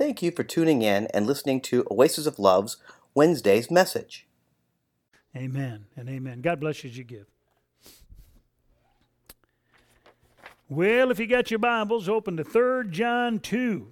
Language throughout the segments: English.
thank you for tuning in and listening to Oasis of Love's Wednesday's message. Amen and amen. God bless you as you give. Well, if you got your Bibles, open to 3 John 2.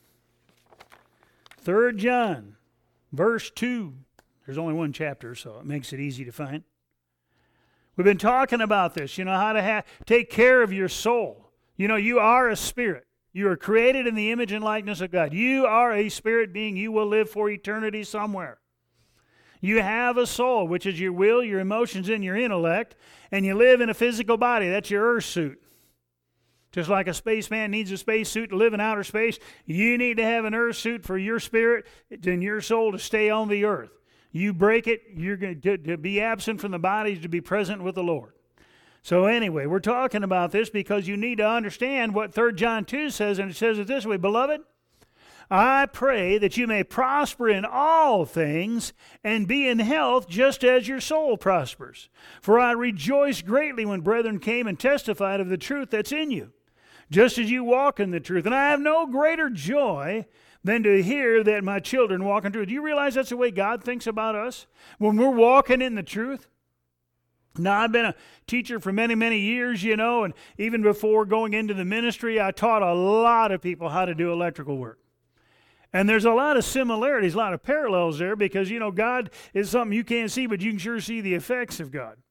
3 John, verse 2. There's only one chapter, so it makes it easy to find. We've been talking about this, how to take care of your soul. You are a spirit. You are created in the image and likeness of God. You are a spirit being. You will live for eternity somewhere. You have a soul, which is your will, your emotions, and your intellect, and you live in a physical body. That's your earth suit. Just like a spaceman needs a space suit to live in outer space, you need to have an earth suit for your spirit and your soul to stay on the earth. You break it, you're going to be absent from the body to be present with the Lord. So anyway, we're talking about this because you need to understand what 3 John 2 says, and it says it this way, Beloved, I pray that you may prosper in all things and be in health just as your soul prospers. For I rejoiced greatly when brethren came and testified of the truth that's in you, just as you walk in the truth. And I have no greater joy than to hear that my children walk in truth. Do you realize that's the way God thinks about us? When we're walking in the truth? Now, I've been a teacher for many, many years, and even before going into the ministry, I taught a lot of people how to do electrical work. And there's a lot of similarities, a lot of parallels there because, God is something you can't see, but you can sure see the effects of God.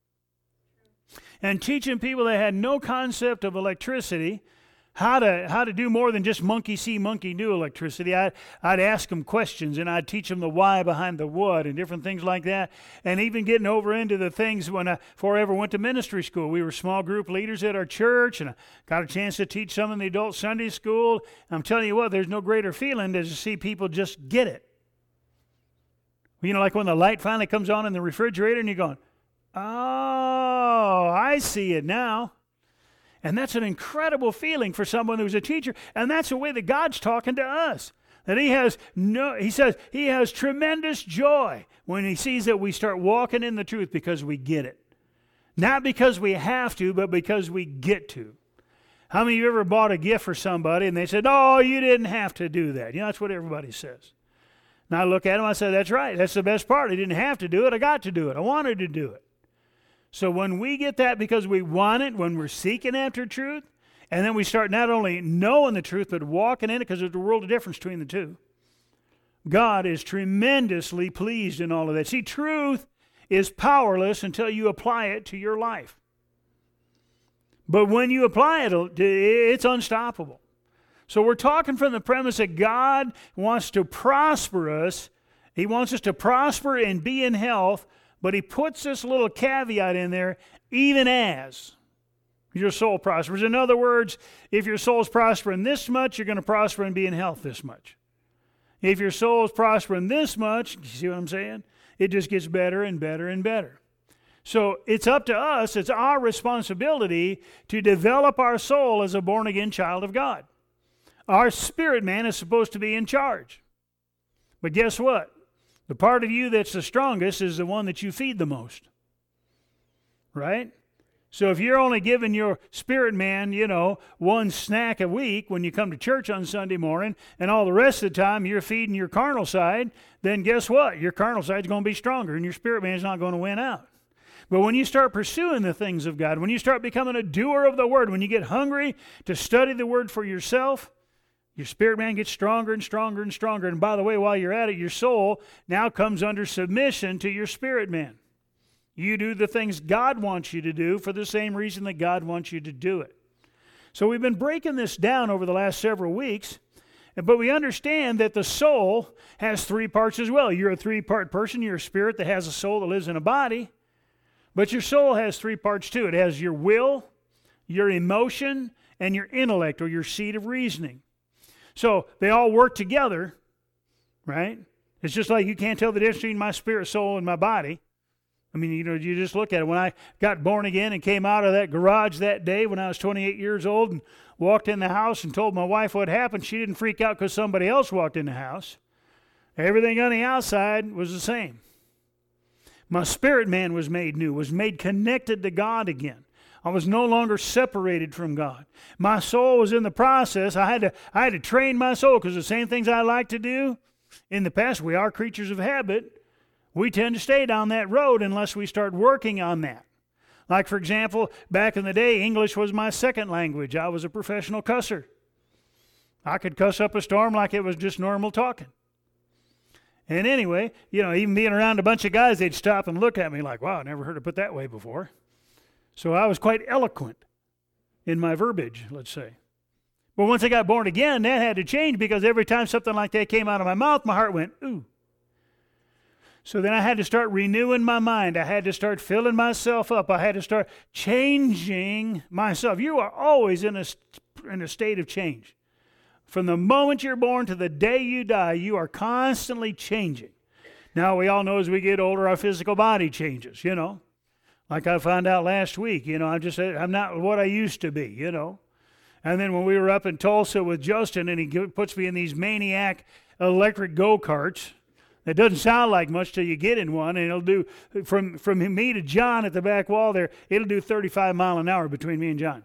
And teaching people that had no concept of electricity how to do more than just monkey see, monkey do electricity. I'd ask them questions, and I'd teach them the why behind the what and different things like that. And even getting over into the things before I ever went to ministry school. We were small group leaders at our church, and I got a chance to teach some in the adult Sunday school. I'm telling you what, there's no greater feeling than to see people just get it. Like when the light finally comes on in the refrigerator, and you're going, oh, I see it now. And that's an incredible feeling for someone who's a teacher. And that's the way that God's talking to us. That he says he has tremendous joy when he sees that we start walking in the truth because we get it. Not because we have to, but because we get to. How many of you ever bought a gift for somebody and they said, oh, you didn't have to do that? That's what everybody says. And I look at them, I say, that's right. That's the best part. I didn't have to do it. I got to do it. I wanted to do it. So when we get that because we want it, when we're seeking after truth, and then we start not only knowing the truth, but walking in it, because there's a world of difference between the two, God is tremendously pleased in all of that. See, truth is powerless until you apply it to your life. But when you apply it, it's unstoppable. So we're talking from the premise that God wants to prosper us. He wants us to prosper and be in health, but he puts this little caveat in there, even as your soul prospers. In other words, if your soul's prospering this much, you're going to prosper and be in health this much. If your soul's prospering this much, you see what I'm saying? It just gets better and better and better. So it's up to us, it's our responsibility to develop our soul as a born-again child of God. Our spirit man is supposed to be in charge. But guess what? The part of you that's the strongest is the one that you feed the most. Right? So if you're only giving your spirit man, one snack a week when you come to church on Sunday morning, and all the rest of the time you're feeding your carnal side, then guess what? Your carnal side's going to be stronger, and your spirit man's not going to win out. But when you start pursuing the things of God, when you start becoming a doer of the Word, when you get hungry to study the Word for yourself, your spirit man gets stronger and stronger and stronger. And by the way, while you're at it, your soul now comes under submission to your spirit man. You do the things God wants you to do for the same reason that God wants you to do it. So we've been breaking this down over the last several weeks, but we understand that the soul has 3 parts as well. You're a 3-part person. You're a spirit that has a soul that lives in a body. But your soul has 3 parts too. It has your will, your emotion, and your intellect, or your seat of reasoning. So they all work together, right? It's just like you can't tell the difference between my spirit, soul, and my body. I mean, you just look at it. When I got born again and came out of that garage that day when I was 28 years old and walked in the house and told my wife what happened, she didn't freak out because somebody else walked in the house. Everything on the outside was the same. My spirit man was made new, was made connected to God again. I was no longer separated from God. My soul was in the process. I had to train my soul, because the same things I like to do in the past, we are creatures of habit. We tend to stay down that road unless we start working on that. Like, for example, back in the day, English was my second language. I was a professional cusser. I could cuss up a storm like it was just normal talking. And anyway, even being around a bunch of guys, they'd stop and look at me like, wow, I never heard it put that way before. So I was quite eloquent in my verbiage, let's say. But once I got born again, that had to change, because every time something like that came out of my mouth, my heart went, ooh. So then I had to start renewing my mind. I had to start filling myself up. I had to start changing myself. You are always in a state of change. From the moment you're born to the day you die, you are constantly changing. Now, we all know as we get older, our physical body changes, Like I found out last week, I'm not what I used to be, And then when we were up in Tulsa with Justin, and he puts me in these maniac electric go-karts, it doesn't sound like much till you get in one, and it'll do, from me to John at the back wall there, it'll do 35 miles an hour between me and John.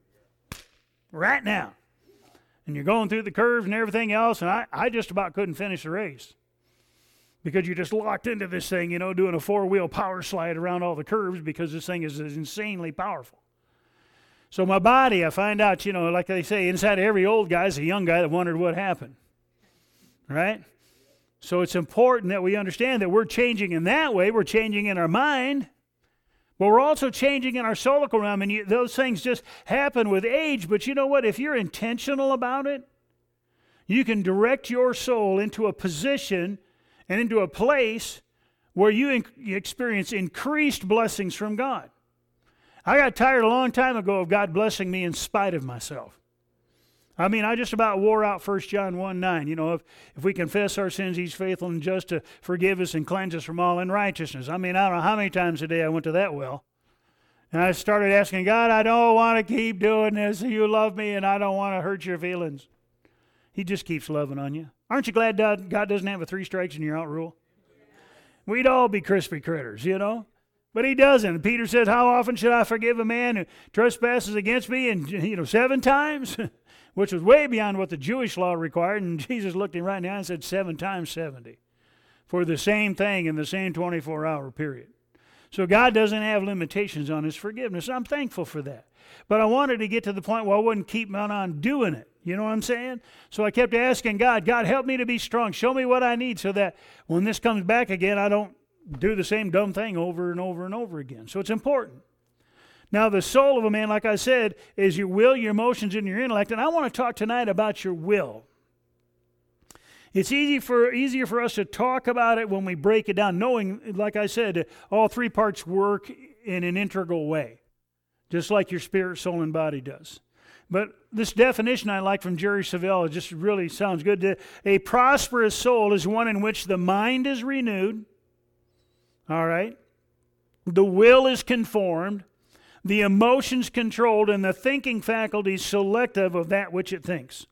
Right now. And you're going through the curves and everything else, and I just about couldn't finish the race. Because you just locked into this thing, doing a four-wheel power slide around all the curves, because this thing is insanely powerful. So my body, I find out, like they say, inside of every old guy is a young guy that wondered what happened. Right? So it's important that we understand that we're changing in that way. We're changing in our mind. But we're also changing in our solical realm, and those things just happen with age. But you know what? If you're intentional about it, you can direct your soul into a position and into a place where you experience increased blessings from God. I got tired a long time ago of God blessing me in spite of myself. I just about wore out 1 John 1:9. If we confess our sins, He's faithful and just to forgive us and cleanse us from all unrighteousness. I don't know how many times a day I went to that well. And I started asking God, I don't want to keep doing this. You love me, and I don't want to hurt your feelings. He just keeps loving on you. Aren't you glad God doesn't have a 3 strikes and you're out rule? We'd all be crispy critters, But He doesn't. Peter says, how often should I forgive a man who trespasses against me? And, 7 times? Which was way beyond what the Jewish law required. And Jesus looked him right in the eye and said 7 times 70. For the same thing in the same 24-hour period. So God doesn't have limitations on His forgiveness. I'm thankful for that. But I wanted to get to the point where I wouldn't keep on doing it. You know what I'm saying? So I kept asking God, help me to be strong. Show me what I need so that when this comes back again, I don't do the same dumb thing over and over and over again. So it's important. Now, the soul of a man, like I said, is your will, your emotions, and your intellect. And I want to talk tonight about your will. It's easier for us to talk about it when we break it down, knowing, like I said, all 3 parts work in an integral way, just like your spirit, soul, and body does. But this definition I like from Jerry Savelle, it just really sounds good. A prosperous soul is one in which the mind is renewed, all right? The will is conformed, the emotions controlled, and the thinking faculty selective of that which it thinks.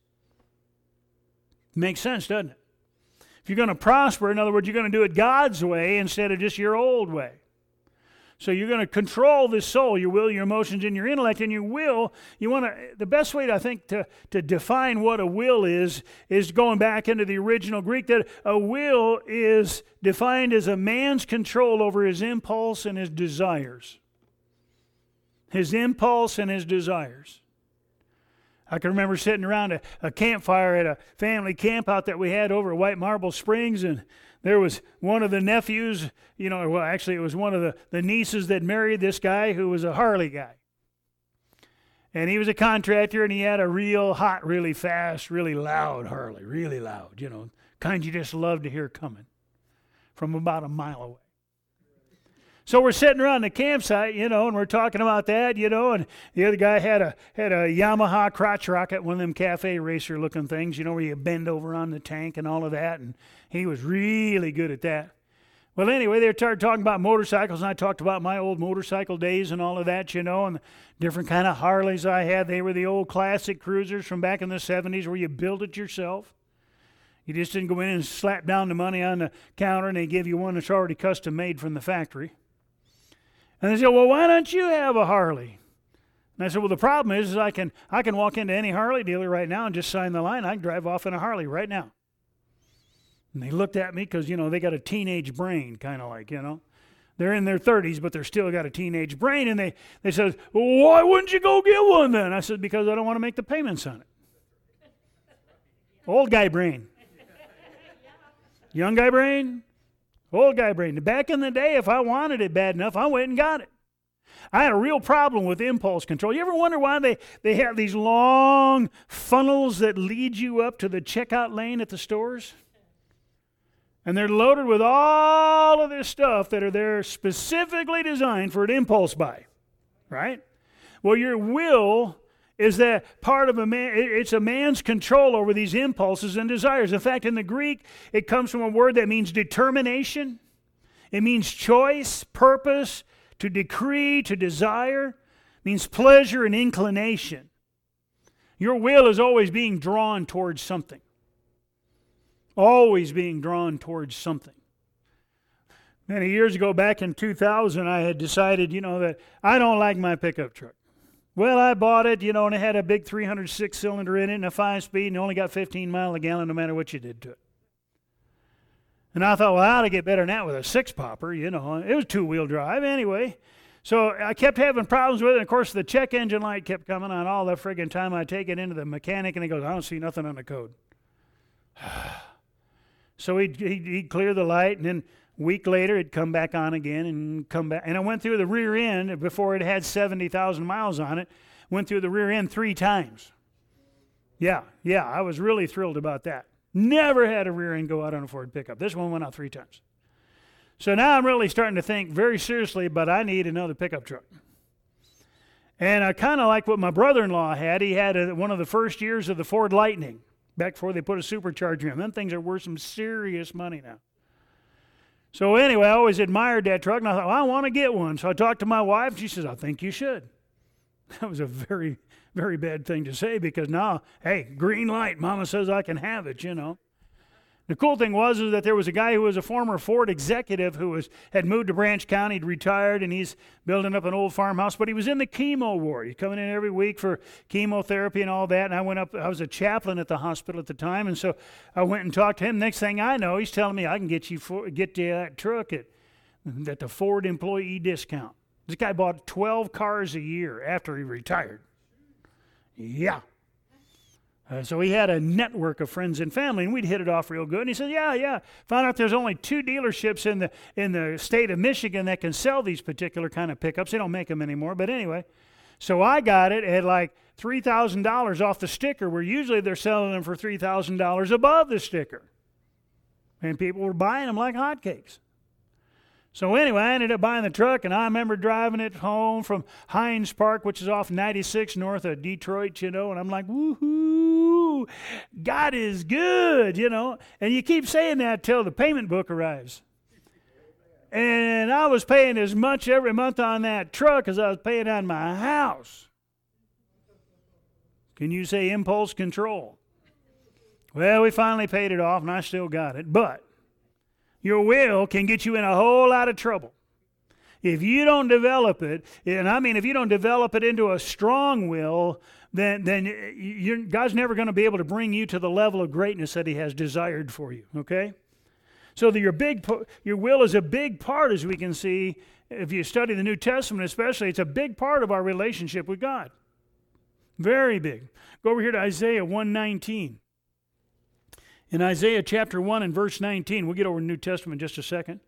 Makes sense, doesn't it? If you're going to prosper, in other words, you're going to do it God's way instead of just your old way. So you're going to control this soul, your will, your emotions, and your intellect. And your will, the best way, I think, to define what a will is going back into the original Greek, that a will is defined as a man's control over his impulse and his desires. His impulse and his desires. I can remember sitting around a campfire at a family camp out that we had over at White Marble Springs, and there was one of the nephews, actually it was one of the nieces that married this guy who was a Harley guy. And he was a contractor, and he had a real hot, really fast, really loud Harley, really loud, kind you just love to hear coming from about a mile away. So we're sitting around the campsite, and we're talking about that, and the other guy had a Yamaha crotch rocket, one of them cafe racer looking things, where you bend over on the tank and all of that, and he was really good at that. Well, anyway, they started talking about motorcycles, and I talked about my old motorcycle days and all of that, and the different kind of Harleys I had. They were the old classic cruisers from back in the 70s where you built it yourself. You just didn't go in and slap down the money on the counter, and they give you one that's already custom made from the factory. And they said, well, why don't you have a Harley? And I said, well, the problem is I can walk into any Harley dealer right now and just sign the line. I can drive off in a Harley right now. And they looked at me because, they got a teenage brain, kind of like, They're in their 30s, but they're still got a teenage brain. And they said, well, why wouldn't you go get one then? I said, because I don't want to make the payments on it. Old guy brain. Young guy brain, old guy brain. Back in the day, if I wanted it bad enough, I went and got it. I had a real problem with impulse control. You ever wonder why they have these long funnels that lead you up to the checkout lane at the stores? And they're loaded with all of this stuff that are there specifically designed for an impulse buy, right? Well, your will is that part of a man, it's a man's control over these impulses and desires. In fact, in the Greek, it comes from a word that means determination. It means choice, purpose, to decree, to desire. It means pleasure and inclination. Your will is always being drawn towards something. Always being drawn towards something. Many years ago, back in 2000, I had decided, that I don't like my pickup truck. Well, I bought it, and it had a big 306-cylinder in it and a 5-speed and only got 15 miles a gallon no matter what you did to it. And I thought, well, I ought to get better than that with a 6-popper, It was 2-wheel drive anyway. So I kept having problems with it. And of course, the check engine light kept coming on all the friggin' time. I take it into the mechanic and he goes, I don't see nothing on the code. So he'd clear the light, and then a week later it'd come back on again and come back. And I went through the rear end before it had 70,000 miles on it. Went through the rear end 3 times. Yeah, I was really thrilled about that. Never had a rear end go out on a Ford pickup. This one went out 3 times. So now I'm really starting to think very seriously, but I need another pickup truck. And I kind of like what my brother-in-law had. He had one of the first years of the Ford Lightning, back before they put a supercharger in. Them things are worth some serious money now. So anyway, I always admired that truck, and I thought, well, I want to get one. So I talked to my wife. She says, I think you should. That was a very, very bad thing to say, because now, hey, green light, Mama says I can have it, The cool thing was that there was a guy who was a former Ford executive who had moved to Branch County, he'd retired, and he's building up an old farmhouse, but he was in the chemo ward. He's coming in every week for chemotherapy and all that, and I went up. I was a chaplain at the hospital at the time, and so I went and talked to him. Next thing I know, he's telling me I can get you that truck at the Ford employee discount. This guy bought 12 cars a year after he retired. Yeah. So he had a network of friends and family, and we'd hit it off real good. And he said, yeah. Found out there's only 2 dealerships in the state of Michigan that can sell these particular kind of pickups. They don't make them anymore, but anyway. So I got it at like $3,000 off the sticker, where usually they're selling them for $3,000 above the sticker. And people were buying them like hotcakes. So anyway, I ended up buying the truck, and I remember driving it home from Hines Park, which is off 96 north of Detroit, and I'm like, woohoo, God is good, And you keep saying that till the payment book arrives. And I was paying as much every month on that truck as I was paying on my house. Can you say impulse control? Well, we finally paid it off, and I still got it, but your will can get you in a whole lot of trouble. If you don't develop it, and I mean if you don't develop it into a strong will, then God's never going to be able to bring you to the level of greatness that He has desired for you, okay? So that your will is a big part, as we can see, if you study the New Testament especially, it's a big part of our relationship with God. Very big. Go over here to Isaiah 1:19. In Isaiah chapter 1 and verse 19, we'll get over to the New Testament in just a second.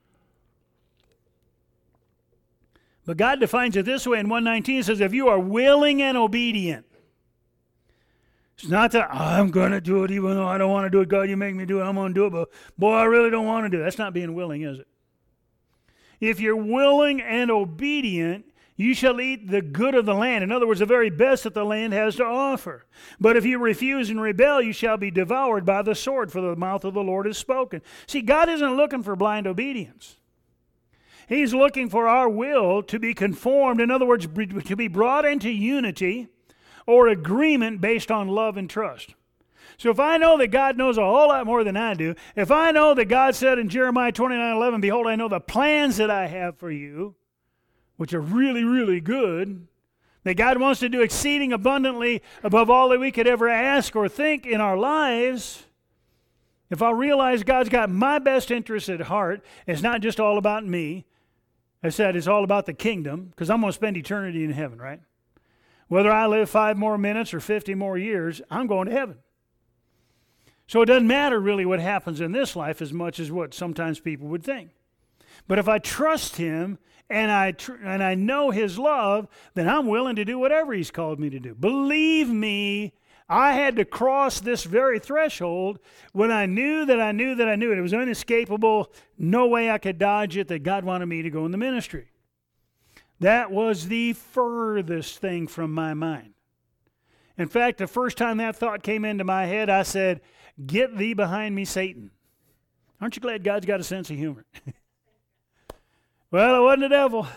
But God defines it this way in 1:19. It says, if you are willing and obedient. It's not that I'm going to do it even though I don't want to do it. God, you make me do it. I'm going to do it. But boy, I really don't want to do it. That's not being willing, is it? If you're willing and obedient, you shall eat the good of the land. In other words, the very best that the land has to offer. But if you refuse and rebel, you shall be devoured by the sword, for the mouth of the Lord has spoken. See, God isn't looking for blind obedience. He's looking for our will to be conformed, in other words, to be brought into unity or agreement based on love and trust. So if I know that God knows a whole lot more than I do, if I know that God said in Jeremiah 29:11, behold, I know the plans that I have for you, which are really, really good, that God wants to do exceeding abundantly above all that we could ever ask or think in our lives, if I realize God's got my best interest at heart, it's not just all about me. I said it's all about the kingdom, because I'm going to spend eternity in heaven, right? Whether I live 5 more minutes or 50 more years, I'm going to heaven. So it doesn't matter really what happens in this life as much as what sometimes people would think. But if I trust Him and I know His love, then I'm willing to do whatever He's called me to do. Believe me, I had to cross this very threshold when I knew that I knew that I knew it. It was inescapable, no way I could dodge it, that God wanted me to go in the ministry. That was the furthest thing from my mind. In fact, the first time that thought came into my head, I said, "Get thee behind me, Satan." Aren't you glad God's got a sense of humor? Well, it wasn't the devil.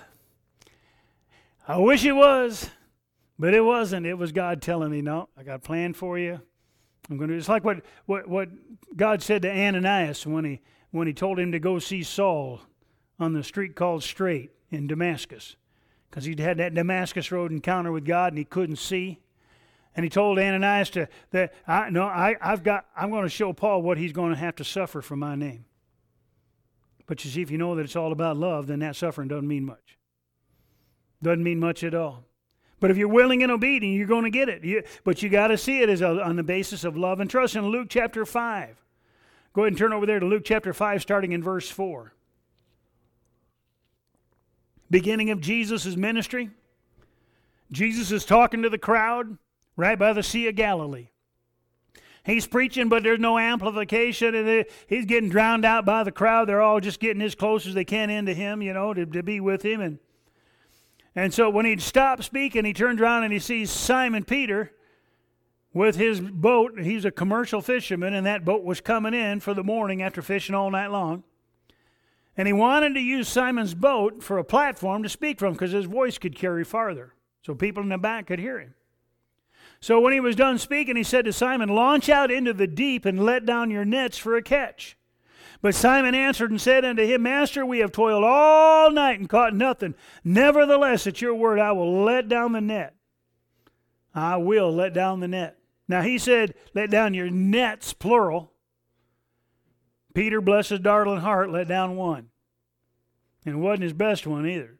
I wish it was, but it wasn't. It was God telling me, "No, I got a plan for you. I'm going to." It's like what God said to Ananias when he told him to go see Saul on the street called Straight in Damascus, because he'd had that Damascus Road encounter with God and he couldn't see. And he told Ananias I'm going to show Paul what he's going to have to suffer for my name. But you see, if you know that it's all about love, then that suffering doesn't mean much. Doesn't mean much at all. But if you're willing and obedient, you're going to get it. But you got to see it as on the basis of love and trust. In Luke chapter 5, go ahead and turn over there to Luke chapter 5, starting in verse 4. Beginning of Jesus' ministry. Jesus is talking to the crowd right by the Sea of Galilee. He's preaching, but there's no amplification, and he's getting drowned out by the crowd. They're all just getting as close as they can into him, to be with him. And so when he'd stopped speaking, he turns around and he sees Simon Peter with his boat. He's a commercial fisherman, and that boat was coming in for the morning after fishing all night long. And he wanted to use Simon's boat for a platform to speak from, because his voice could carry farther, so people in the back could hear him. So when he was done speaking, he said to Simon, "Launch out into the deep and let down your nets for a catch." But Simon answered and said unto him, "Master, we have toiled all night and caught nothing. Nevertheless, at your word, I will let down the net." I will let down the net. Now he said, "Let down your nets," plural. Peter, bless his darling heart, let down one. And it wasn't his best one either.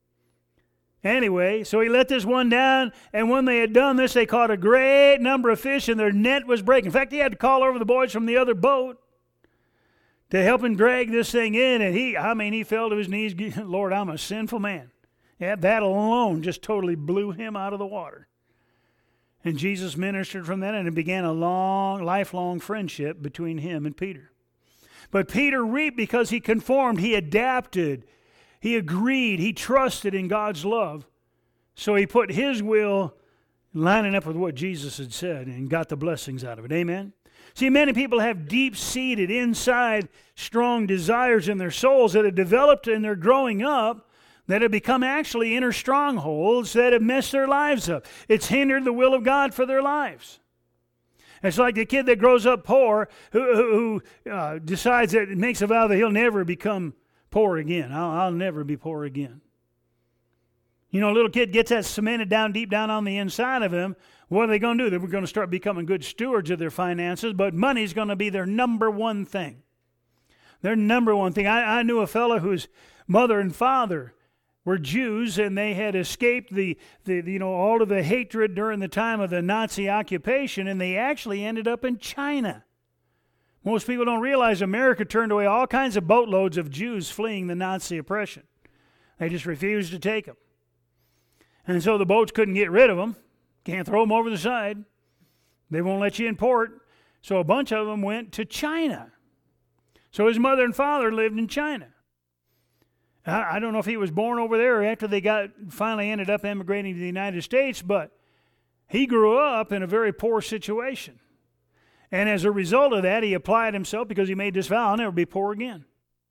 Anyway, so he let this one down, and when they had done this, they caught a great number of fish, and their net was breaking. In fact, he had to call over the boys from the other boat to help him drag this thing in, and he fell to his knees. "Lord, I'm a sinful man." Yeah, that alone just totally blew him out of the water. And Jesus ministered from that, and it began a lifelong friendship between him and Peter. But Peter reaped because he conformed, he adapted, he agreed, he trusted in God's love. So he put his will lining up with what Jesus had said and got the blessings out of it. Amen? See, many people have deep-seated, inside, strong desires in their souls that have developed in their growing up, that have become actually inner strongholds that have messed their lives up. It's hindered the will of God for their lives. It's like the kid that grows up poor who decides that makes a vow that he'll never become poor again. I'll never be poor again. A little kid gets that cemented down deep down on the inside of him. What are they going to do? They're going to start becoming good stewards of their finances, but money's going to be their number one thing. Their number one thing. I knew a fellow whose mother and father were Jews, and they had escaped all of the hatred during the time of the Nazi occupation, and they actually ended up in China. Most people don't realize America turned away all kinds of boatloads of Jews fleeing the Nazi oppression. They just refused to take them. And so the boats couldn't get rid of them. Can't throw them over the side. They won't let you in port. So a bunch of them went to China. So his mother and father lived in China. I don't know if he was born over there or after they finally ended up emigrating to the United States, but he grew up in a very poor situation. And as a result of that, he applied himself because he made this vow, "I'll never be poor again."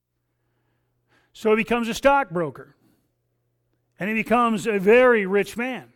So he becomes a stockbroker. And he becomes a very rich man.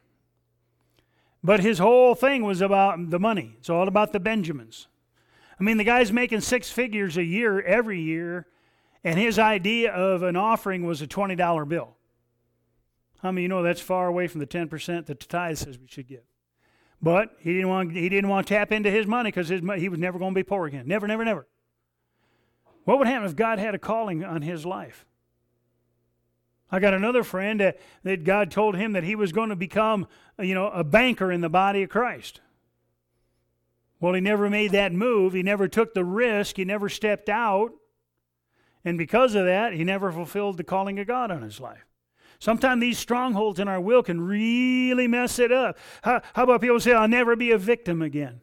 But his whole thing was about the money. It's all about the Benjamins. The guy's making 6 figures a year, every year, and his idea of an offering was a $20 bill. How many of you know that's far away from the 10% that the tithe says we should give? But he didn't want to tap into his money because he was never going to be poor again. Never, never, never. What would happen if God had a calling on his life? I got another friend that God told him that he was going to become, a banker in the body of Christ. Well, he never made that move. He never took the risk. He never stepped out. And because of that, he never fulfilled the calling of God on his life. Sometimes these strongholds in our will can really mess it up. How about people say, I'll never be a victim again?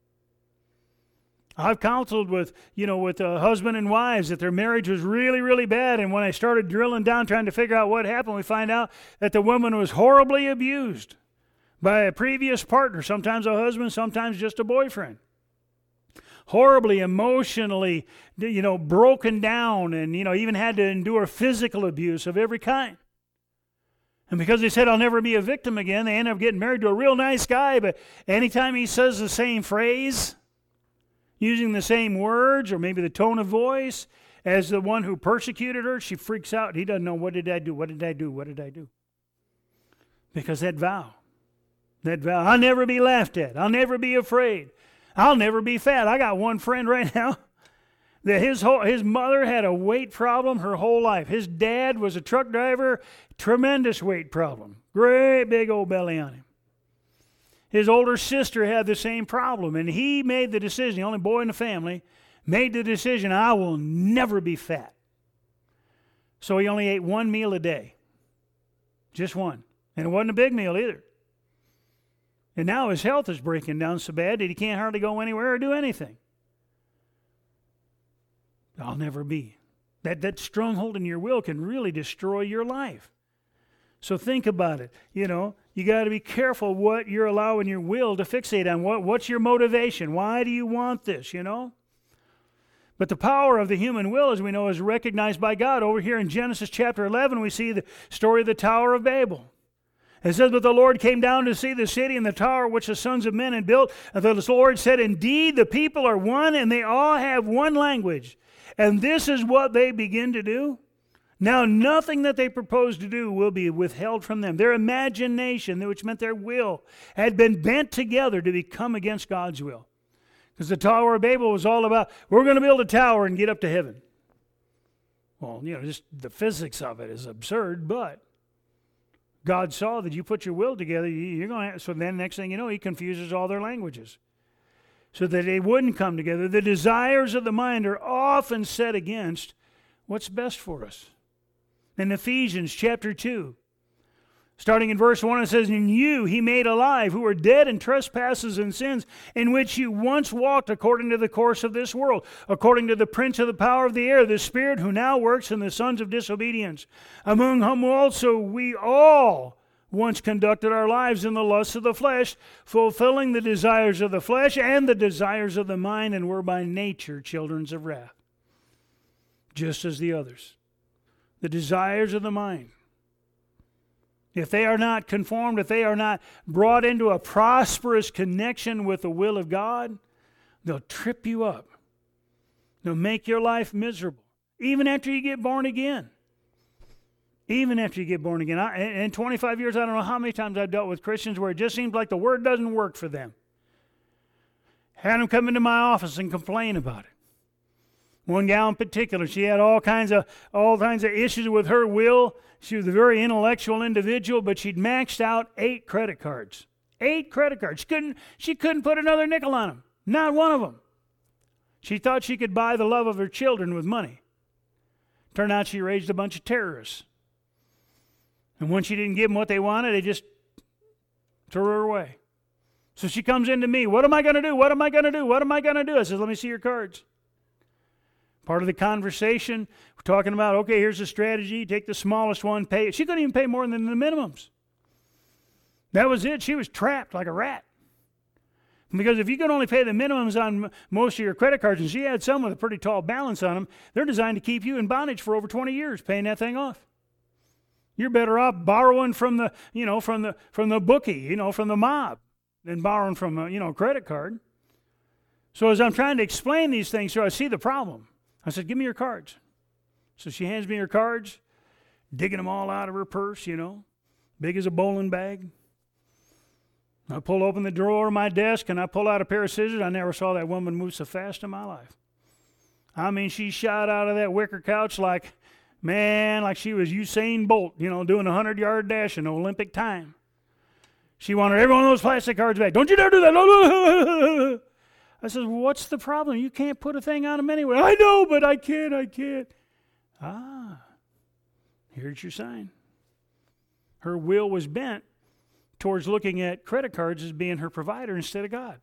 I've counseled with husband and wives that their marriage was really, really bad. And when I started drilling down trying to figure out what happened, we find out that the woman was horribly abused by a previous partner, sometimes a husband, sometimes just a boyfriend. Horribly, emotionally, broken down and, even had to endure physical abuse of every kind. And because they said, I'll never be a victim again, they end up getting married to a real nice guy, but anytime he says the same phrase, using the same words or maybe the tone of voice as the one who persecuted her, she freaks out. He doesn't know, what did I do? What did I do? What did I do? Because that vow, I'll never be laughed at. I'll never be afraid. I'll never be fat. I got one friend right now that his mother had a weight problem her whole life. His dad was a truck driver, tremendous weight problem. Great big old belly on him. His older sister had the same problem, and he made the decision, the only boy in the family, made the decision, I will never be fat. So he only ate one meal a day. Just one. And it wasn't a big meal either. And now his health is breaking down so bad that he can't hardly go anywhere or do anything. I'll never be. That stronghold in your will can really destroy your life. So think about it. You got to be careful what you're allowing your will to fixate on. What's your motivation? Why do you want this, But the power of the human will, as we know, is recognized by God. Over here in Genesis chapter 11, we see the story of the Tower of Babel. It says, but the Lord came down to see the city and the tower which the sons of men had built. And the Lord said, indeed, the people are one, and they all have one language. And this is what they begin to do. Now, nothing that they propose to do will be withheld from them. Their imagination, which meant their will, had been bent together to become against God's will. Because the Tower of Babel was all about, we're going to build a tower and get up to heaven. Well, just the physics of it is absurd, but God saw that you put your will together, you're going to, so then next thing you know, he confuses all their languages so that they wouldn't come together. The desires of the mind are often set against what's best for us. In Ephesians chapter 2, starting in verse 1, it says, in you he made alive, who were dead in trespasses and sins, in which you once walked according to the course of this world, according to the prince of the power of the air, the spirit who now works in the sons of disobedience, among whom also we all once conducted our lives in the lusts of the flesh, fulfilling the desires of the flesh and the desires of the mind, and were by nature children of wrath, just as the others. The desires of the mind. If they are not conformed, if they are not brought into a prosperous connection with the will of God, they'll trip you up. They'll make your life miserable, even after you get born again. Even after you get born again. In 25 years, I don't know how many times I've dealt with Christians where it just seems like the word doesn't work for them. Had them come into my office and complain about it. One gal in particular, she had all kinds of issues with her will. She was a very intellectual individual, but she'd maxed out 8 credit cards. 8 credit cards. She couldn't put another nickel on them. Not one of them. She thought she could buy the love of her children with money. Turned out she raised a bunch of terrorists. And when she didn't give them what they wanted, they just threw her away. So she comes into me. What am I going to do? What am I going to do? What am I going to do? I said, let me see your cards. Part of the conversation, we're talking about, okay, here's the strategy. Take the smallest one, pay it. She couldn't even pay more than the minimums. That was it. She was trapped like a rat. Because if you can only pay the minimums on most of your credit cards, and she had some with a pretty tall balance on them, they're designed to keep you in bondage for over 20 years, paying that thing off. You're better off borrowing from the bookie, from the mob, than borrowing from a credit card. So as I'm trying to explain these things to her, I see the problem. I said, give me your cards. So she hands me her cards, digging them all out of her purse, been big as a bowling bag. I pull open the drawer of my desk and I pull out a pair of scissors. I never saw that woman move so fast in my life. I mean, she shot out of that wicker couch like she was Usain Bolt, doing a 100-yard dash in Olympic time. She wanted every one of those plastic cards back. Don't you dare do that. I said, well, what's the problem? You can't put a thing on them anyway. I know, but I can't. Here's your sign. Her will was bent towards looking at credit cards as being her provider instead of God.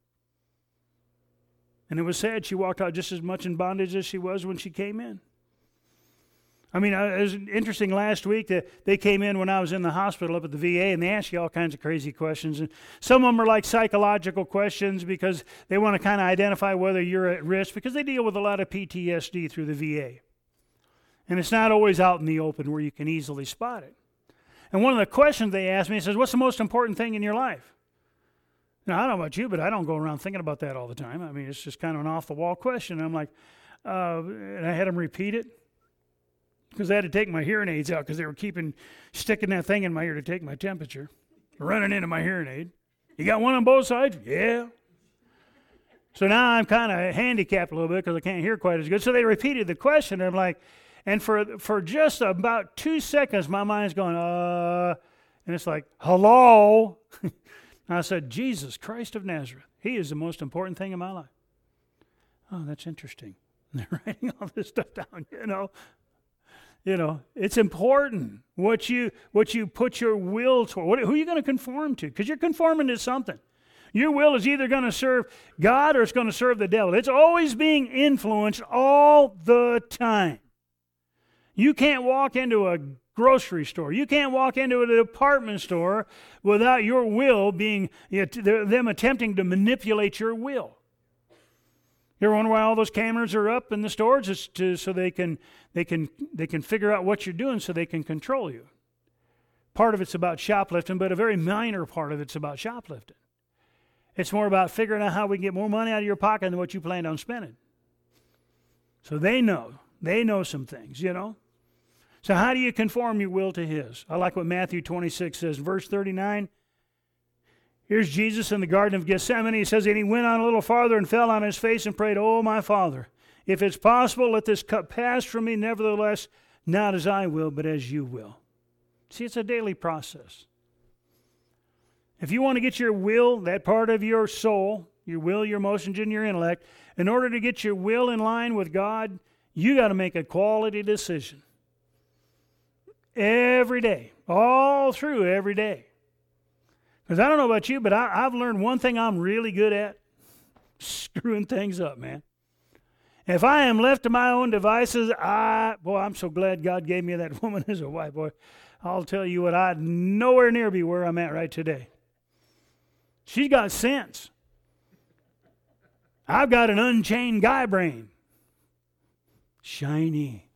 And it was sad. She walked out just as much in bondage as she was when she came in. I mean, it was interesting last week that they came in when I was in the hospital up at the VA, and they ask you all kinds of crazy questions. And some of them are like psychological questions because they want to kind of identify whether you're at risk, because they deal with a lot of PTSD through the VA. And it's not always out in the open where you can easily spot it. And one of the questions they asked me says, what's the most important thing in your life? Now, I don't know about you, but I don't go around thinking about that all the time. I mean, it's just kind of an off-the-wall question. I'm like, and I had them repeat it because I had to take my hearing aids out because they were sticking that thing in my ear to take my temperature, running into my hearing aid. You got one on both sides? Yeah. So now I'm kind of handicapped a little bit because I can't hear quite as good. So they repeated the question. And I'm like, and for just about 2 seconds, my mind's going, and it's like, hello. I said, Jesus Christ of Nazareth. He is the most important thing in my life. Oh, that's interesting. And they're writing all this stuff down, it's important what you put your will toward. Who are you going to conform to? Because you're conforming to something. Your will is either going to serve God or it's going to serve the devil. It's always being influenced all the time. You can't walk into a grocery store. You can't walk into a department store without your will being, them attempting to manipulate your will. You ever wonder why all those cameras are up in the stores? It's so they can figure out what you're doing so they can control you. Part of it's about shoplifting, but a very minor part of it's about shoplifting. It's more about figuring out how we can get more money out of your pocket than what you planned on spending. So they know some things, So how do you conform your will to His? I like what Matthew 26 says. Verse 39, here's Jesus in the Garden of Gethsemane. He says, and He went on a little farther and fell on His face and prayed, oh, my Father, if it's possible, let this cup pass from me. Nevertheless, not as I will, but as you will. See, it's a daily process. If you want to get your will, that part of your soul, your will, your emotions, and your intellect, in order to get your will in line with God, you got to make a quality decision. Every day, all through every day. Because I don't know about you, but I've learned one thing I'm really good at, screwing things up, man. If I am left to my own devices, I'm so glad God gave me that woman as a wife, boy. I'll tell you what, I'd nowhere near be where I'm at right today. She's got sense. I've got an unchained guy brain. Shiny,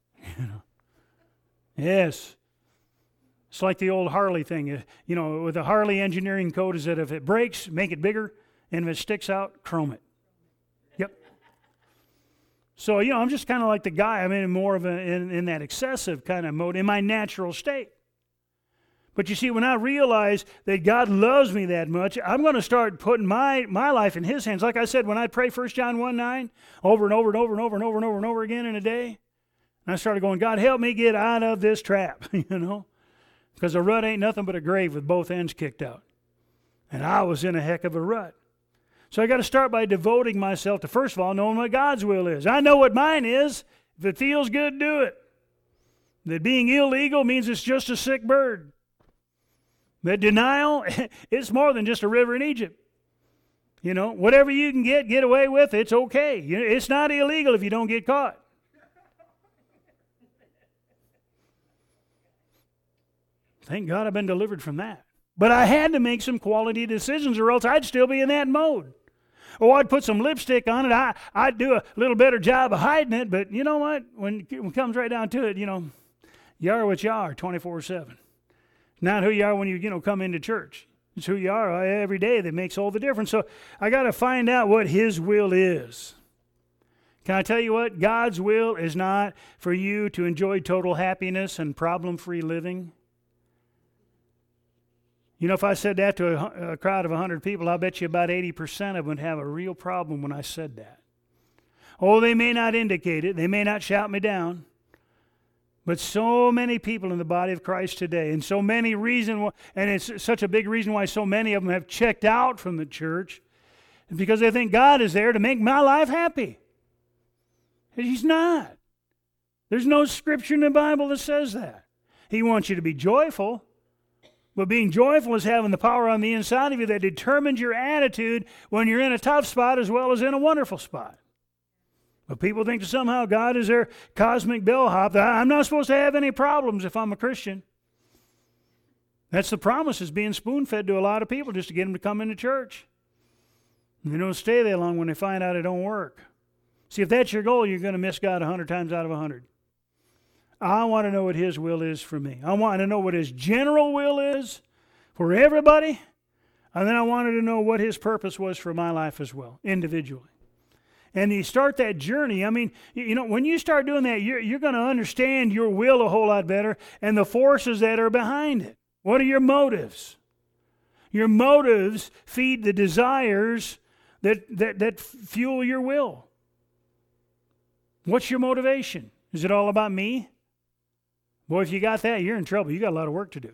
Yes. It's like the old Harley thing. With the Harley engineering code is that if it breaks, make it bigger, and if it sticks out, chrome it. Yep. So, I'm just kind of like the guy. I'm in more of in that excessive kind of mode in my natural state. But you see, when I realize that God loves me that much, I'm going to start putting my life in His hands. Like I said, when I pray 1 John 1:9 over and over and over and over and over and over and over again in a day, and I started going, God, help me get out of this trap, because a rut ain't nothing but a grave with both ends kicked out. And I was in a heck of a rut. So I got to start by devoting myself to, first of all, knowing what God's will is. I know what mine is. If it feels good, do it. That being illegal means it's just a sick bird. That denial, it's more than just a river in Egypt. Whatever you can get away with, it's okay. It's not illegal if you don't get caught. Thank God I've been delivered from that. But I had to make some quality decisions or else I'd still be in that mode. Or I'd put some lipstick on it. I'd do a little better job of hiding it. But you know what? When it comes right down to it, you are what you are 24/7. Not who you are when you come into church. It's who you are every day that makes all the difference. So I got to find out what His will is. Can I tell you what? God's will is not for you to enjoy total happiness and problem-free living. You know, if I said that to a crowd of 100 people, I'll bet you about 80% of them would have a real problem when I said that. Oh, they may not indicate it. They may not shout me down. But so many people in the body of Christ today, and so many reasons, and it's such a big reason why so many of them have checked out from the church, because they think God is there to make my life happy. And He's not. There's no scripture in the Bible that says that. He wants you to be joyful, but being joyful is having the power on the inside of you that determines your attitude when you're in a tough spot as well as in a wonderful spot. But people think that somehow God is their cosmic bellhop. I'm not supposed to have any problems if I'm a Christian. That's the promise, is being spoon-fed to a lot of people just to get them to come into church. And they don't stay there long when they find out it don't work. See, if that's your goal, you're going to miss God 100 times out of 100. I want to know what His will is for me. I want to know what His general will is for everybody. And then I wanted to know what His purpose was for my life as well, individually. And you start that journey. I mean, you know, when you start doing that, you're going to understand your will a whole lot better and the forces that are behind it. What are your motives? Your motives feed the desires that fuel your will. What's your motivation? Is it all about me? Boy, if you got that, you're in trouble. You got a lot of work to do.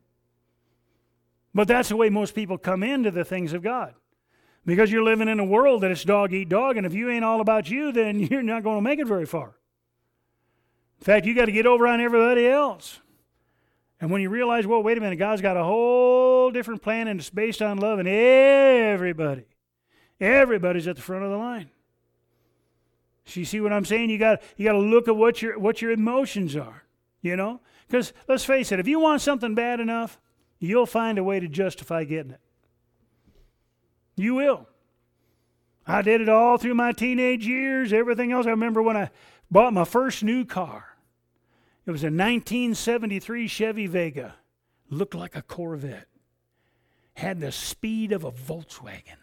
But that's the way most people come into the things of God. Because you're living in a world that it's dog eat dog, and if you ain't all about you, then you're not going to make it very far. In fact, you got to get over on everybody else. And when you realize, well, wait a minute, God's got a whole different plan, and it's based on love, and everybody's at the front of the line. So you see what I'm saying? You got to look at what your emotions are, you know? Because let's face it, if you want something bad enough, you'll find a way to justify getting it. You will. I did it all through my teenage years, everything else. I remember when I bought my first new car. It was a 1973 Chevy Vega. Looked like a Corvette. Had the speed of a Volkswagen.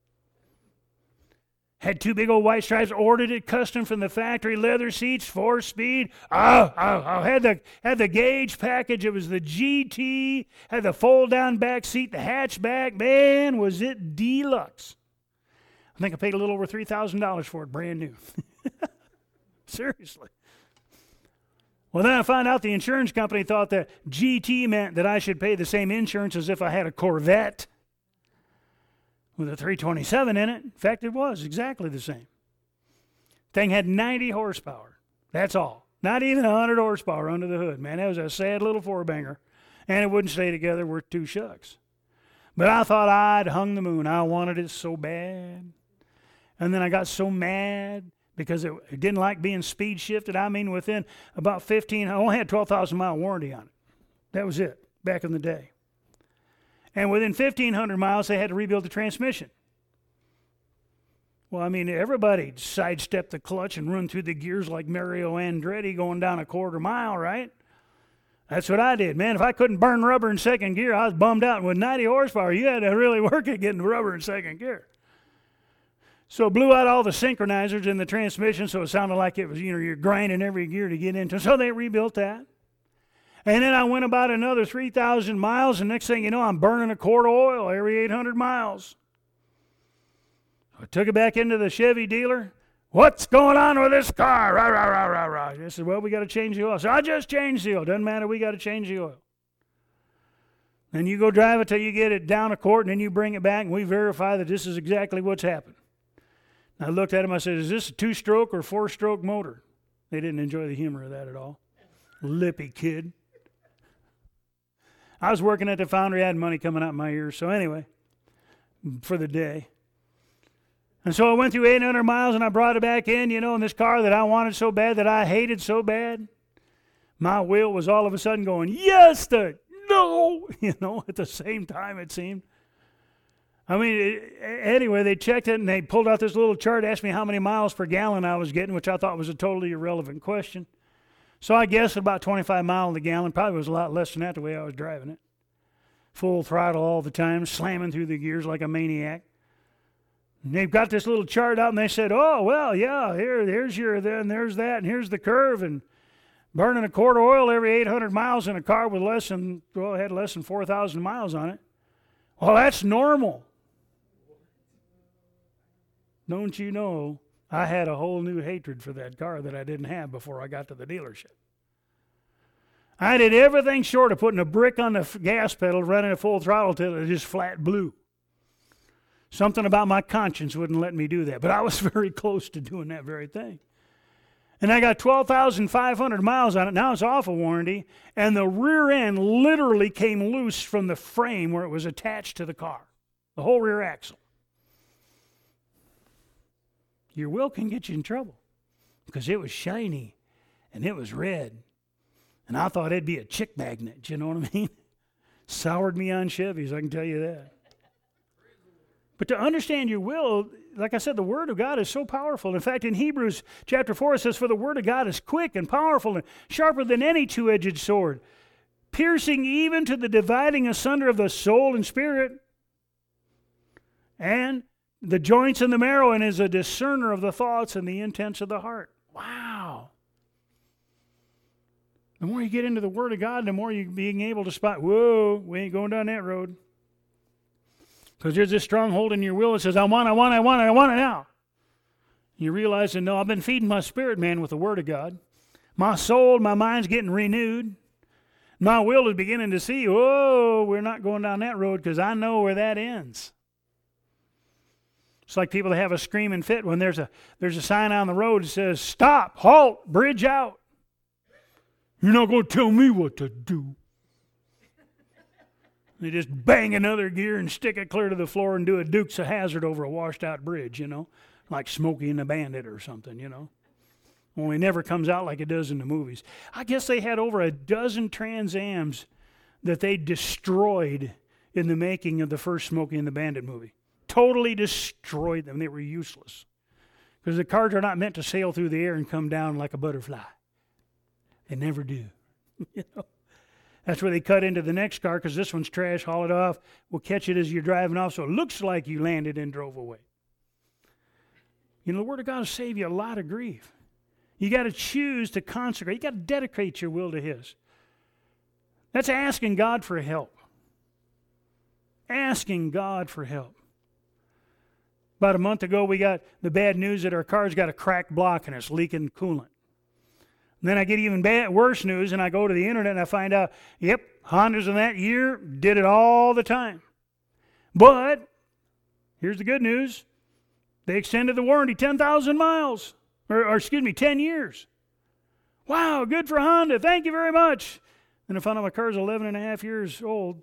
Had two big old white stripes. Ordered it custom from the factory. Leather seats, 4-speed. Had the gauge package. It was the GT. Had the fold-down back seat, the hatchback. Man, was it deluxe. I think I paid a little over $3,000 for it, brand new. Seriously. Well, then I found out the insurance company thought that GT meant that I should pay the same insurance as if I had a Corvette with a 327 in it. In fact, it was exactly the same. Thing had 90 horsepower. That's all. Not even 100 horsepower under the hood, man. That was a sad little four-banger. And it wouldn't stay together worth two shucks. But I thought I'd hung the moon. I wanted it so bad. And then I got so mad because it didn't like being speed shifted. I mean, within about 15, I only had 12,000-mile warranty on it. That was it, back in the day. And within 1,500 miles, they had to rebuild the transmission. Well, I mean, everybody sidestepped the clutch and run through the gears like Mario Andretti going down a quarter mile, right? That's what I did. Man, if I couldn't burn rubber in second gear, I was bummed out. And with 90 horsepower, you had to really work at getting rubber in second gear. So blew out all the synchronizers in the transmission, so it sounded like it was, you're grinding every gear to get into. So they rebuilt that. And then I went about another 3,000 miles, and next thing you know, I'm burning a quart of oil every 800 miles. I took it back into the Chevy dealer. What's going on with this car? Rah, rah, rah, rah, rah. They said, well, we got to change the oil. So I just changed the oil. Doesn't matter, we got to change the oil. Then you go drive it till you get it down a quart, and then you bring it back, and we verify that this is exactly what's happened. I looked at him, I said, is this a 2-stroke or 4-stroke motor? They didn't enjoy the humor of that at all. Lippy kid. I was working at the foundry, I had money coming out my ears. So anyway, for the day. And so I went through 800 miles and I brought it back in, in this car that I wanted so bad, that I hated so bad. My will was all of a sudden going, yes, no, at the same time it seemed. I mean, anyway, they checked it and they pulled out this little chart, asked me how many miles per gallon I was getting, which I thought was a totally irrelevant question. So I guessed about 25 miles a gallon. Probably was a lot less than that the way I was driving it. Full throttle all the time, slamming through the gears like a maniac. And they've got this little chart out and they said, oh, well, yeah, here's your, then there's that, and here's the curve. And burning a quart of oil every 800 miles in a car with had less than 4,000 miles on it. Well, that's normal. Don't you know, I had a whole new hatred for that car that I didn't have before I got to the dealership. I did everything short of putting a brick on the gas pedal, running at full throttle till it just flat blew. Something about my conscience wouldn't let me do that, but I was very close to doing that very thing. And I got 12,500 miles on it. Now it's off of warranty, and the rear end literally came loose from the frame where it was attached to the car, the whole rear axle. Your will can get you in trouble because it was shiny and it was red. And I thought it'd be a chick magnet, you know what I mean? Soured me on Chevys, I can tell you that. But to understand your will, like I said, the Word of God is so powerful. In fact, in Hebrews chapter 4, it says, "For the Word of God is quick and powerful and sharper than any two-edged sword, piercing even to the dividing asunder of the soul and spirit, and the joints and the marrow, and is a discerner of the thoughts and the intents of the heart." Wow. The more you get into the Word of God, the more you're being able to spot, whoa, we ain't going down that road. Because there's this stronghold in your will that says, I want it now. You realize that, no, I've been feeding my spirit, man, with the Word of God. My soul, my mind's getting renewed. My will is beginning to see, whoa, we're not going down that road because I know where that ends. It's like people that have a screaming fit when there's a sign on the road that says, stop, halt, bridge out. You're not going to tell me what to do. They just bang another gear and stick it clear to the floor and do a Dukes of Hazzard over a washed-out bridge, you know, like Smokey and the Bandit or something, you know. Only it never comes out like it does in the movies. I guess they had over a dozen Trans Ams that they destroyed in the making of the first Smokey and the Bandit movie. Totally destroyed them. They were useless. Because the cars are not meant to sail through the air and come down like a butterfly. They never do. You know? That's where they cut into the next car because this one's trash, haul it off. We'll catch it as you're driving off so it looks like you landed and drove away. You know, the Word of God will save you a lot of grief. You got to choose to consecrate. You got to dedicate your will to His. That's asking God for help. Asking God for help. About a month ago, we got the bad news that our car's got a cracked block and it's leaking coolant. And then I get even worse news, and I go to the internet and I find out, yep, Hondas in that year did it all the time. But here's the good news. They extended the warranty 10,000 miles, or 10 years. Wow, good for Honda. Thank you very much. And I found out my car's 11 and a half years old.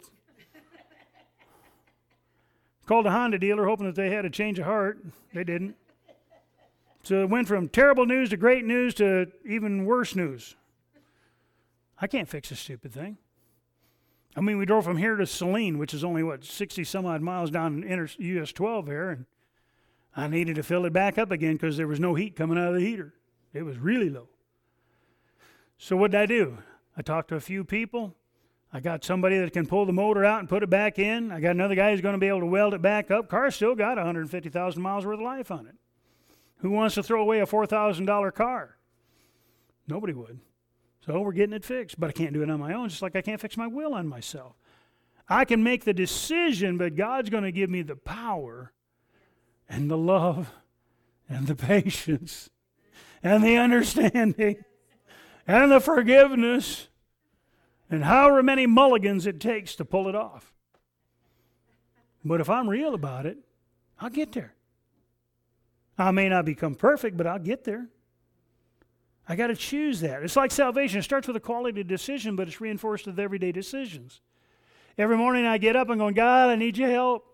Called a Honda dealer hoping that they had a change of heart. They didn't. So it went from terrible news to great news to even worse news. I can't fix this stupid thing. I mean, we drove from here to Saline, which is only, 60 some odd miles down US 12 there, and I needed to fill it back up again because there was no heat coming out of the heater. It was really low. So what did I do? I talked to a few people. I got somebody that can pull the motor out and put it back in. I got another guy who's going to be able to weld it back up. Car's still got 150,000 miles worth of life on it. Who wants to throw away a $4,000 car? Nobody would. So we're getting it fixed. But I can't do it on my own, just like I can't fix my will on myself. I can make the decision, but God's going to give me the power and the love and the patience and the understanding and the forgiveness and however many mulligans it takes to pull it off. But if I'm real about it, I'll get there. I may not become perfect, but I'll get there. I got to choose that. It's like salvation. It starts with a quality decision, but it's reinforced with everyday decisions. Every morning I get up and go, God, I need your help.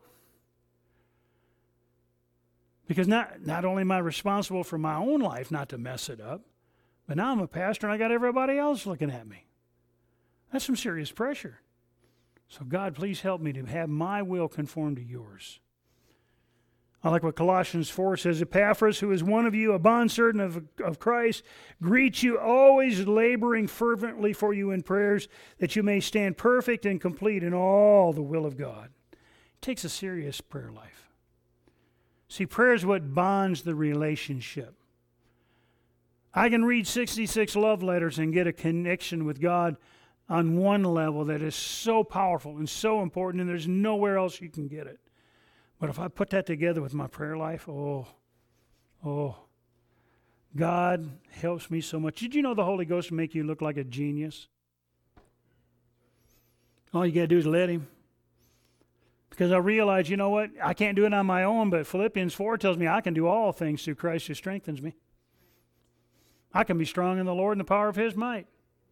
Because not only am I responsible for my own life not to mess it up, but now I'm a pastor and I got everybody else looking at me. That's some serious pressure. So God, please help me to have my will conform to yours. I like what Colossians 4 says, Epaphras, who is one of you, a bondservant of Christ, greets you, always laboring fervently for you in prayers, that you may stand perfect and complete in all the will of God. It takes a serious prayer life. See, prayer is what bonds the relationship. I can read 66 love letters and get a connection with God on one level that is so powerful and so important, and there's nowhere else you can get it. But if I put that together with my prayer life, God helps me so much. Did you know the Holy Ghost will make you look like a genius? All you got to do is let Him. Because I realize, you know what? I can't do it on my own, but Philippians 4 tells me I can do all things through Christ who strengthens me. I can be strong in the Lord and the power of His might.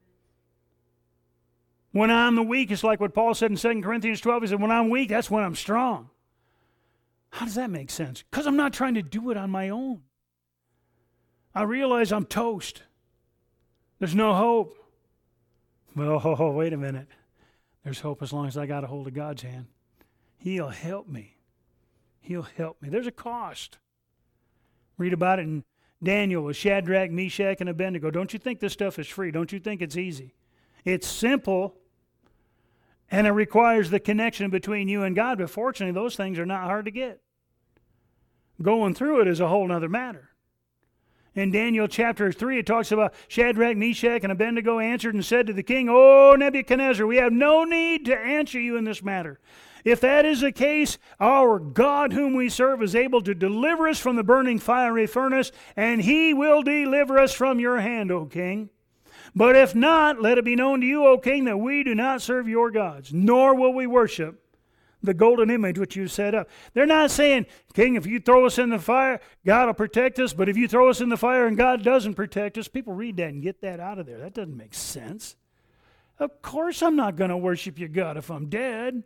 When I'm the weak, it's like what Paul said in 2 Corinthians 12. He said, when I'm weak, that's when I'm strong. How does that make sense? Because I'm not trying to do it on my own. I realize I'm toast. There's no hope. Well, wait a minute. There's hope as long as I got a hold of God's hand. He'll help me. He'll help me. There's a cost. Read about it in Daniel with Shadrach, Meshach, and Abednego. Don't you think this stuff is free? Don't you think it's easy? It's simple, and it requires the connection between you and God, but fortunately, those things are not hard to get. Going through it is a whole other matter. In Daniel chapter 3, it talks about Shadrach, Meshach, and Abednego answered and said to the king, "O Nebuchadnezzar, we have no need to answer you in this matter. If that is the case, our God whom we serve is able to deliver us from the burning fiery furnace, and He will deliver us from your hand, O king. But if not, let it be known to you, O king, that we do not serve your gods, nor will we worship the golden image which you set up." They're not saying, "King, if you throw us in the fire, God will protect us, but if you throw us in the fire and God doesn't protect us," people read that and get that out of there. That doesn't make sense. Of course I'm not going to worship your God if I'm dead.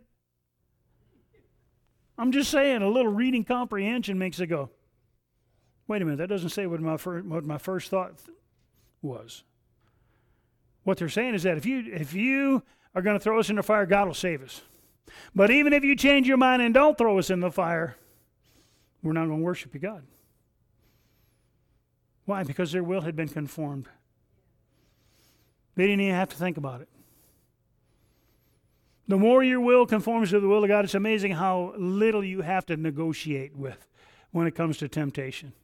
I'm just saying, a little reading comprehension makes it go, wait a minute, that doesn't say what my first thought was. What they're saying is that if you are going to throw us in the fire, God will save us. But even if you change your mind and don't throw us in the fire, we're not going to worship you, God. Why? Because their will had been conformed. They didn't even have to think about it. The more your will conforms to the will of God, it's amazing how little you have to negotiate with when it comes to temptation.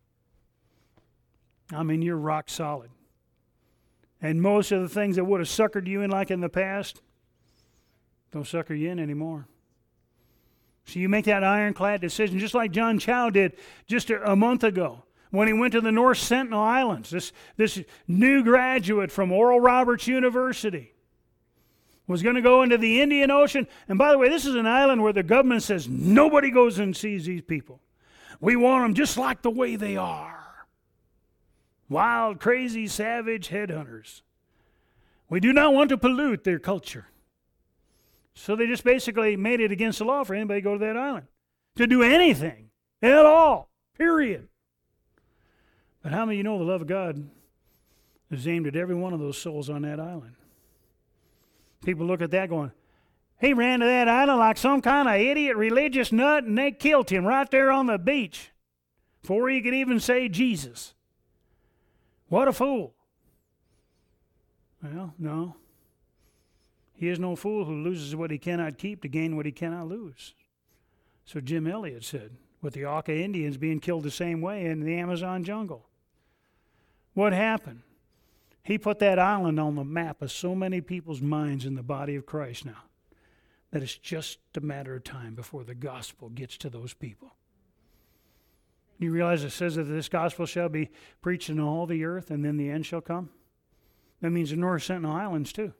I mean, you're rock solid. And most of the things that would have suckered you in like in the past don't sucker you in anymore. So you make that ironclad decision, just like John Chow did just a month ago when he went to the North Sentinel Islands. This new graduate from Oral Roberts University was going to go into the Indian Ocean. And by the way, this is an island where the government says nobody goes and sees these people. We want them just like the way they are. Wild, crazy, savage headhunters. We do not want to pollute their culture. So they just basically made it against the law for anybody to go to that island, to do anything at all, period. But how many of you know the love of God is aimed at every one of those souls on that island? People look at that going, he ran to that island like some kind of idiot religious nut, and they killed him right there on the beach before he could even say Jesus. What a fool. Well, no. He is no fool who loses what he cannot keep to gain what he cannot lose. So Jim Elliot said, with the Auca Indians being killed the same way in the Amazon jungle. What happened? He put that island on the map of so many people's minds in the body of Christ now that it's just a matter of time before the gospel gets to those people. You realize it says that this gospel shall be preached in all the earth and then the end shall come? That means the North Sentinel Islands too.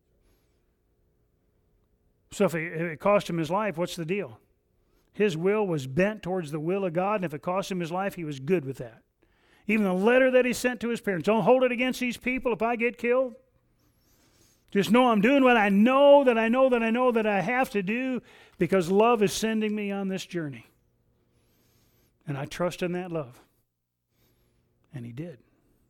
So if it cost him his life, what's the deal? His will was bent towards the will of God, and if it cost him his life, he was good with that. Even the letter that he sent to his parents, don't hold it against these people if I get killed. Just know I'm doing what I know that I have to do because love is sending me on this journey. And I trust in that love. And he did.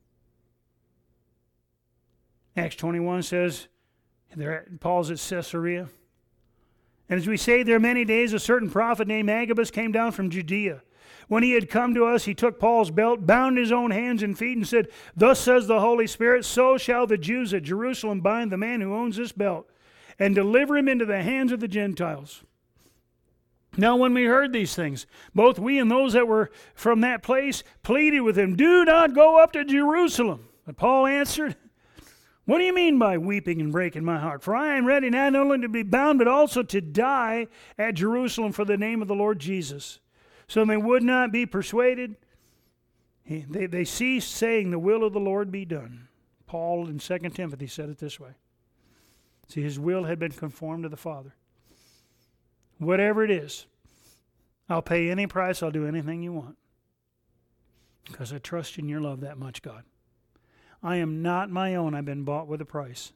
Acts 21 says, Paul's at Caesarea. And as we say, there many days a certain prophet named Agabus came down from Judea. When he had come to us, he took Paul's belt, bound his own hands and feet, and said, "Thus says the Holy Spirit, so shall the Jews at Jerusalem bind the man who owns this belt, and deliver him into the hands of the Gentiles." Now when we heard these things, both we and those that were from that place pleaded with him, "Do not go up to Jerusalem." But Paul answered, What do you mean by weeping and breaking my heart? For I am ready not only to be bound, but also to die at Jerusalem for the name of the Lord Jesus. So they would not be persuaded. They ceased saying, the will of the Lord be done. Paul in 2 Timothy said it this way. See, his will had been conformed to the Father. Whatever it is, I'll pay any price, I'll do anything you want. Because I trust in your love that much, God. I am not my own, I've been bought with a price.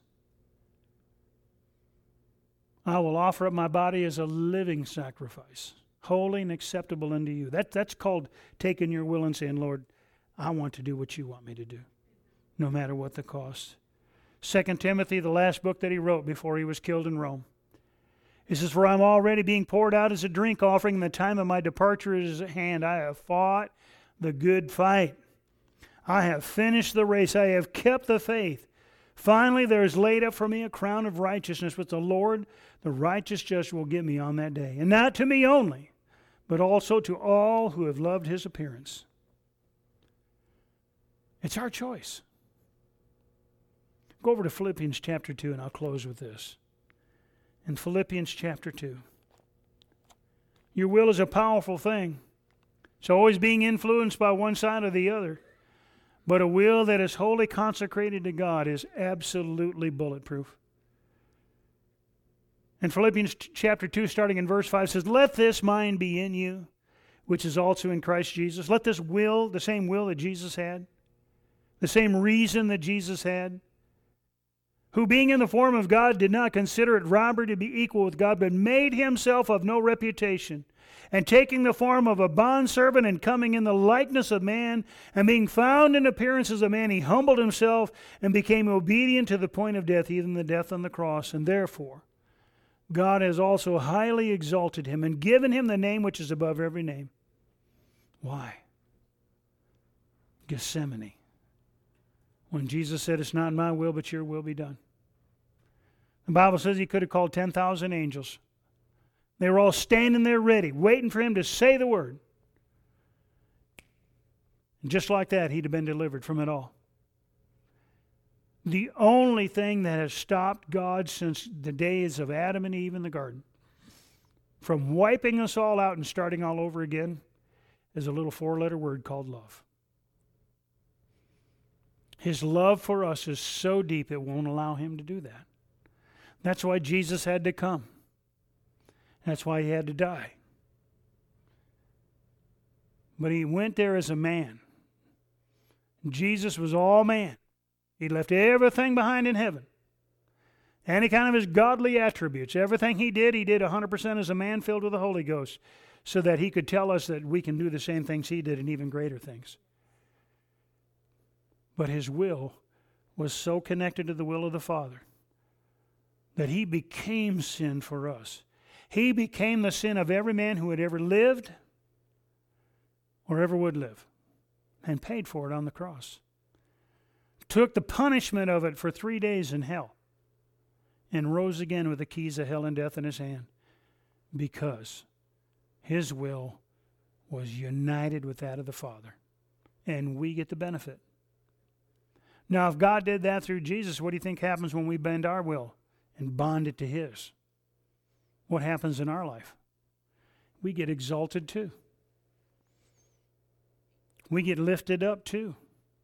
I will offer up my body as a living sacrifice, holy and acceptable unto you. That's called taking your will and saying, Lord, I want to do what you want me to do, no matter what the cost. 2 Timothy, the last book that he wrote before he was killed in Rome. He says, for I'm already being poured out as a drink offering, and the time of my departure is at hand. I have fought the good fight. I have finished the race. I have kept the faith. Finally, there is laid up for me a crown of righteousness, which the Lord, the righteous judge, will give me on that day. And not to me only, but also to all who have loved his appearance. It's our choice. Go over to Philippians chapter 2, and I'll close with this. In Philippians chapter 2. Your will is a powerful thing. It's always being influenced by one side or the other. But a will that is wholly consecrated to God is absolutely bulletproof. And Philippians chapter 2, starting in verse 5, says, let this mind be in you, which is also in Christ Jesus. Let this will, the same will that Jesus had, the same reason that Jesus had, who being in the form of God did not consider it robbery to be equal with God, but made himself of no reputation, and taking the form of a bondservant and coming in the likeness of man, and being found in appearance as a man, he humbled himself and became obedient to the point of death, even the death on the cross. And therefore, God has also highly exalted him and given him the name which is above every name. Why? Gethsemane. When Jesus said, it's not my will, but your will be done. The Bible says he could have called 10,000 angels. They were all standing there ready, waiting for him to say the word. And just like that, he'd have been delivered from it all. The only thing that has stopped God since the days of Adam and Eve in the garden from wiping us all out and starting all over again is a little 4-letter word called love. His love for us is so deep it won't allow him to do that. That's why Jesus had to come. That's why he had to die. But he went there as a man. Jesus was all man. He left everything behind in heaven. Any kind of his godly attributes. Everything he did 100% as a man filled with the Holy Ghost, so that he could tell us that we can do the same things he did and even greater things. But his will was so connected to the will of the Father that he became sin for us. He became the sin of every man who had ever lived or ever would live, and paid for it on the cross. Took the punishment of it for 3 days in hell, and rose again with the keys of hell and death in his hand, because his will was united with that of the Father, and we get the benefit. Now, if God did that through Jesus, what do you think happens when we bend our will and bond it to his? What happens in our life? We get exalted too. We get lifted up too.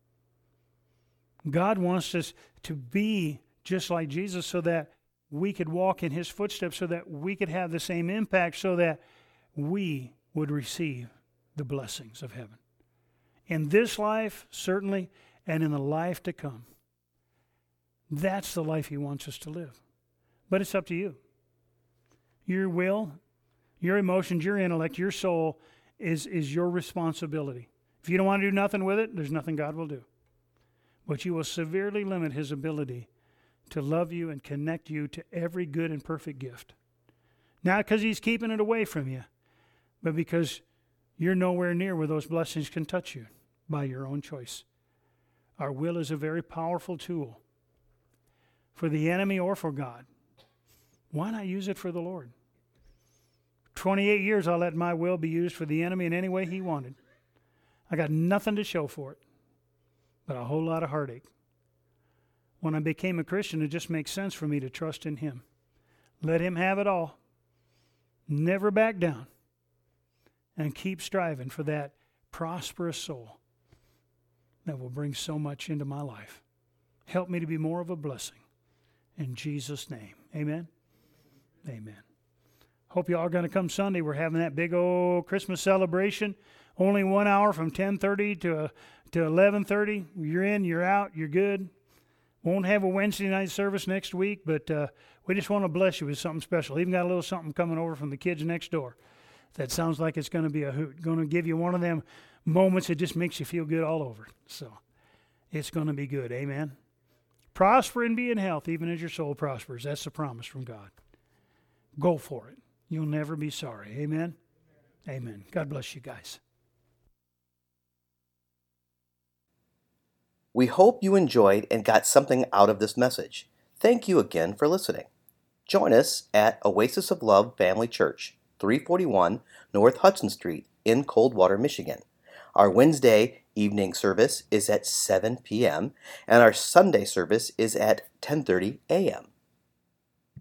God wants us to be just like Jesus so that we could walk in his footsteps, so that we could have the same impact, so that we would receive the blessings of heaven. In this life, certainly, and in the life to come. That's the life he wants us to live. But it's up to you. Your will, your emotions, your intellect, your soul is your responsibility. If you don't want to do nothing with it, there's nothing God will do. But you will severely limit his ability to love you and connect you to every good and perfect gift. Not because he's keeping it away from you, but because you're nowhere near where those blessings can touch you by your own choice. Our will is a very powerful tool for the enemy or for God. Why not use it for the Lord? 28 years I let my will be used for the enemy in any way he wanted. I got nothing to show for it, but a whole lot of heartache. When I became a Christian, it just makes sense for me to trust in Him. Let Him have it all. Never back down. And keep striving for that prosperous soul that will bring so much into my life. Help me to be more of a blessing. In Jesus' name. Amen? Amen. Hope you all are going to come Sunday. We're having that big old Christmas celebration. Only 1 hour from 10:30 to 11:30. You're in, you're out, you're good. Won't have a Wednesday night service next week, but we just want to bless you with something special. Even got a little something coming over from the kids next door. That sounds like it's going to be a hoot. Going to give you one of them moments that just makes you feel good all over. So it's going to be good. Amen. Prosper and be in health, even as your soul prospers. That's the promise from God. Go for it. You'll never be sorry. Amen. Amen. God bless you guys. We hope you enjoyed and got something out of this message. Thank you again for listening. Join us at Oasis of Love Family Church, 341 North Hudson Street in Coldwater, Michigan. Our Wednesday evening service is at 7 p.m. and our Sunday service is at 10:30 a.m.